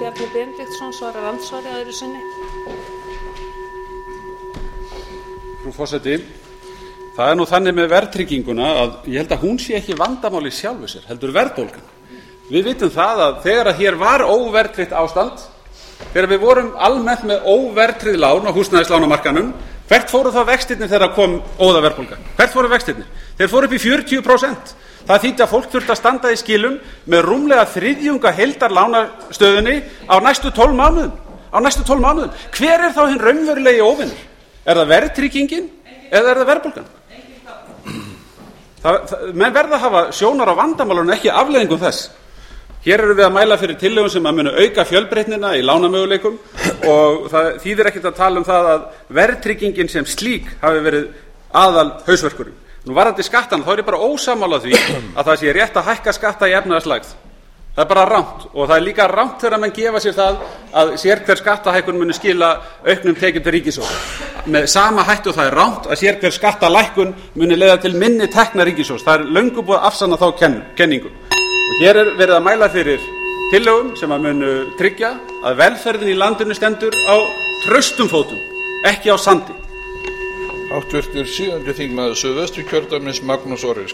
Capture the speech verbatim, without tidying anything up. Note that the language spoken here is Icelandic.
Bjarni Benediktsson svarar andsvari öðru sinni. Frú forseti, það er nú þannig með verðtrygginguna að ég held að hún sé ekki vandamál í sjálfu sér, heldur verðbólgan. Við vitum það að þegar að hér var óverðtryggt ástand, þegar við vorum almennt með óverðtryggð lán á húsnæðislánamarkaðnum, hvert fóru þá vextirnir þegar kom óðaverðbólga? Hvert fóru vextirnir? Þeir fóru upp í fjörutíu prósent. Það þýddi að fólk þurfti að standa í skilum með rúmlega þriðjunga heildarlánastöðunni á næstu tólf mánuðum. Á næstu tólf mánuðum. Hver er þá hinn raunverulegi óvinur? Er það verðtryggingin eða er það verðbólgan? Það, það, menn verða að hafa sjónar á vandamálunum, ekki afleiðingum þess. Hér erum við að mæla fyrir tillögum sem að munu auka fjölbreytnina í lánamöguleikum og það þýðir ekkert að tala um það að verðtryggingin sem slík hafi verið aðal hausverkurinn. Nú varðandi skattana, þá er ég bara ósammála því að það sé rétt að hækka skatta í efnahagslægð. Það er bara rangt og það er líka rangt þegar menn gefa sér það að sérhver skattahækkun muni skila auknum tekjum til ríkissjóðs. Með sama hætti og það er rangt að sérhver skattalækkun muni leiða til minni tekna ríkissjóðs. Það er löngu búið að afsanna þá kenningu. Og hér er verið að mæla fyrir tillögum sem að munu tryggja að velferðin í landinu stendur á traustum fótum, ekki á sandi. Háttvirtur sjöundi þingmaður Suðvesturkjördæmis Magnús Orri